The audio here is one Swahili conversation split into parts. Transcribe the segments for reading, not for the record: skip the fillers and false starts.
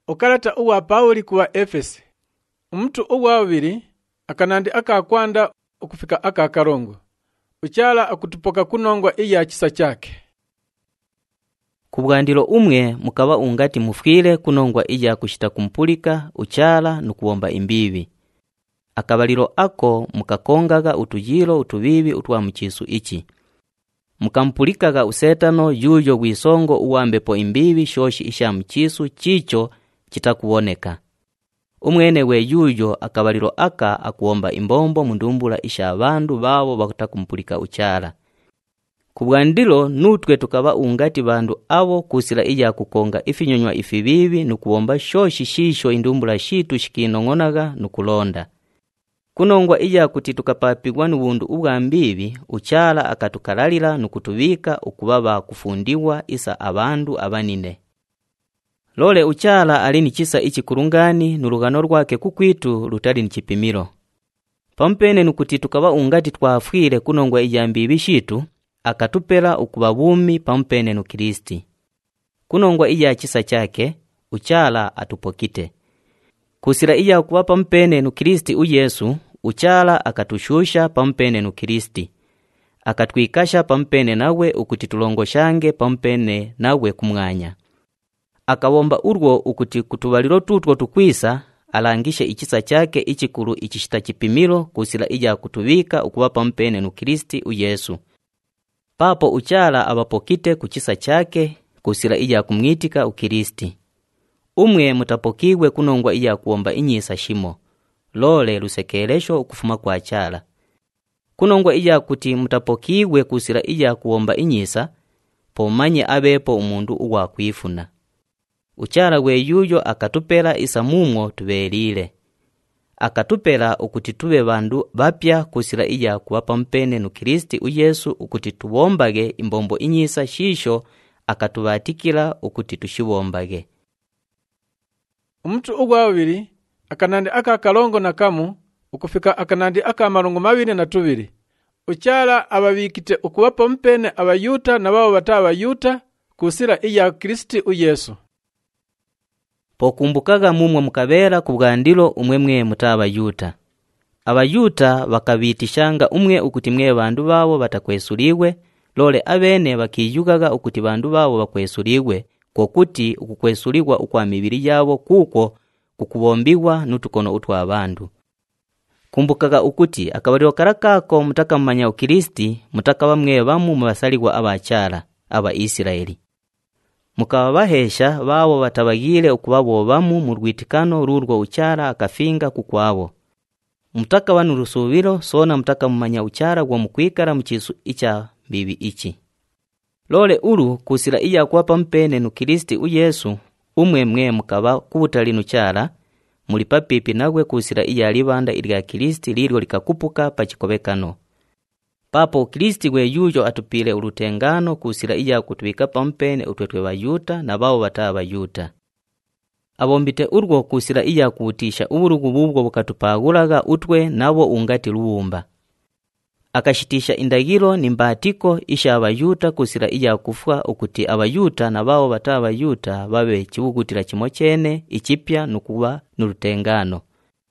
Ukarata uwa Pauli kuwa Efesi. Mtu uwa wabiri akanandi akakwanda ukufika akarongo. Uchala akutupoka kunongwa iya chisa chake. Kubwandilo umwe mukaba ungati mufwile kunongwa iya kushita kumpulika uchala nukuomba imbibi. Akabalilo ako mukakongaga utujilo utubibi utwa mchisu ichi. Mukampulikaga usetano yuyo wisongo uwambepo imbibi shoshi isha mchisu chicho chitakuoneka. Umwene we yuyo akabalilo aka akuomba imbombo mundumbula isha abandu babo bakutakumpulika uchala. Kubwandilo nutwe tukaba ungati bandu abo kusila iya kukonga ifinyonywa ifibibi nukuomba shoshi shisho indumbula shitu shikinongonaga nukulonda. Kunongwa iya kuti tukapapigwa n'ubundu ubwambibi uchala akatukalalira nukutubika ukubaba kufundiwa isa abandu abanine. Lole uchala alini chisa ichi kurungani nurugano rwake kukwitu rutari nchipimiro. Pampene nukuti tukaba ungati twafwire kunongwa ijambibi shitu akatupela ukubabumi pampene nu Kristi. Kunongwa iya chisa chake uchala atupokite. Kusira iya kuwa pampene nu Kristi uyesu uchala akatushusha pampene nu Kristi. Akatwikasha pampene nawe ukuti tulongoshange pampene nawe kumwanya. Akawomba urwo ukuti kutubaliro tutwo tukwisa alangishe ichisa chake ichikuru ichishita chipimiro kusira ija kutubika ukuwa pampene nu Kristi uyesu. Papo uchala abapokite kuchisa chake kusira ija kumwitika ukristi. Umwe mutapokigwe kunongwa iya kuomba inyisa shimo. Lole lusekelesho ukufuma kwa achala. Kunongwa iya kuti mutapokigwe kusira iya kuomba inyisa, pomanye abepo umundu uwa kuifuna. Uchala we yuyo akatupela isa mumwo tubelile. Akatupela ukuti tube bandu bapya kusira iya kuwa pampene nu Kristi uyesu ukuti tubombage imbombo inyisa shisho akatubatikila ukuti tushibombage. Mtu uwa wabiri akanandi akakalongo na kamu ukufika akanandi akamarongo mabiri na tubiri. Uchala ababikite ukuwa pampene abayuta na babo batabayuta kusira iya Kristi uyesu. Pokumbukaga mumwe mukabera kubwandilo umwe mutabayuta. Abayuta bakabitishanga umwe ukuti mwe bandu babo batakwesuliwe, lole abene bakiyugaga ukuti bandu babo bakwesuliwe, kokuti ukukwesuliwa ukwa mibiri yabo kuko kukubombiwa nutukono utwa abandu. Kumbukaga ukuti akabaliro karakako mutakamanya ukristi mutakaba mwe bamu mubasaliwa abachala aba Isiraeli. Mukabahesha babo batabagire ukubabobamu mu rwitikano rurwo uchara akafinga kukwabo. Mutaka nurusubiro sona mutaka mumanya uchara gwa mukwikara muchisu icha bibi ichi. Lole uru kusira iya kwa pampene nu Kristi uyesu umwe mukaba kubutali nuchara mulipapipi nagwe kusira iya libanda ilya Kristi liryo likakupuka pachikobekano. Papo Kristi we yujo atupile urutengano kusira iya kutubika pampene utwetwe bayuta na babo batabayuta. Abombite urwo kusira iya kutisha uburugu bubwo bukatupagulaga utwe nabo ungati luumba. Akashitisha indagiro nimbatiko isha abayuta kusira iya kufwa ukuti abayuta na babo batabayuta babe kibugutira kimochene ichipya nukuba nurutengano.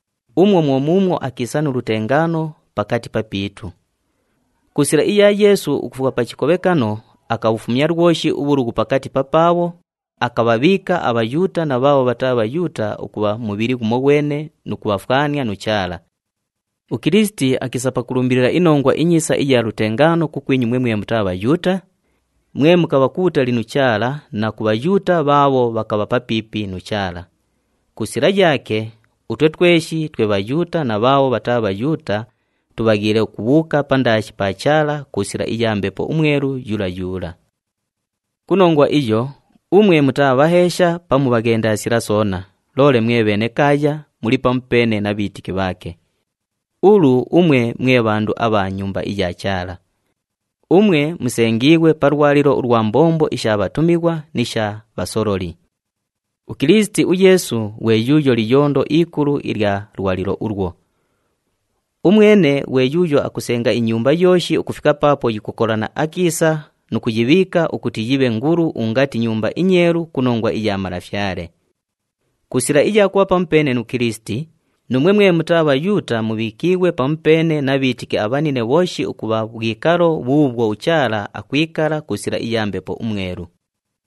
Umwo akisa nurutengano pakati papitu. Kusira iya Yesu ukufuka pachikobekano akawufumya rwoshi uburugu pakati papawo akababika abayuta na babo batabayuta ukuba mubiri gumogwene nukubafanya nuchala. Ukristi akisapa kulumbirira inongwa inyisa iya rutengano kukwinyu mwe mutabayuta mwe mukabakuta linuchala na kubayuta babo bakabapapipi nuchala. Kusira yake utwetweshi twebayuta na babo batabayuta tubagire kubuka pandashi pachala kusira iyambepo umweru yula. Kunongwa iyo umwe mutabahesha pamubagenda sira sona lole mwe bene kaya muri pampene nabitiki bake. Ulu umwe mwe bandu abanyumba ijachala. Umwe musengiwe parwaliro urwambombo ishabatumigwa nisha basoroli. Ukristi uyesu we yuyo liyondo ikuru ilya rwaliro urwo. Umwene we yuyo akusenga inyumba yoshi ukufika papo yikukorana akisa nukujibika ukuti yibe nguru ungati nyumba inyeru kunongwa iya marafyare. kusira ija kuwa pamupene nu Kristi, numwe mutabayuta mubikiwe pamupene n'abitike abanine boshi ukuba bwikaro bubwo ucyara akwikara kusira iyambepo umweru.